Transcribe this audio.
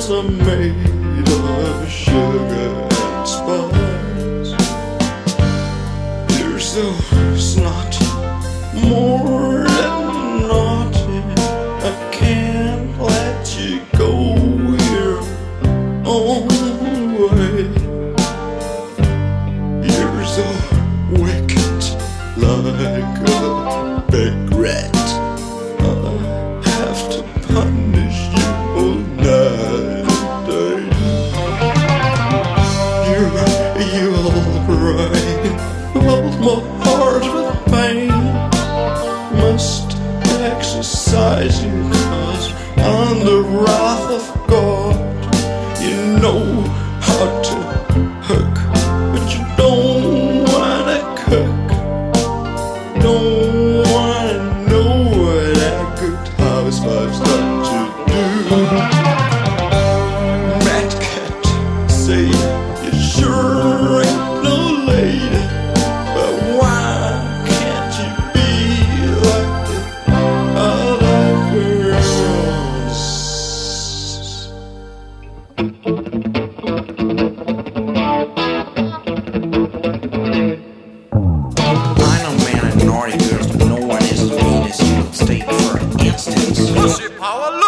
girls are made of sugar and spice. You're so snotty, more than naughty. I can't let you go your own way. You're so wicked, like a big rat. I have to punish you all night and day. You alright? Hold my heart with pain. Must exercise you, 'cause I'm the wrath of God. You know how to hook, but you don't wanna cook. Don't wanna know what that good housewife's got to do. Mad cat, say you sure ain't no lady, but why can't you be like the other girls? I know man and naughty girls, but no one is as mean as you. State for instance. Pussy power.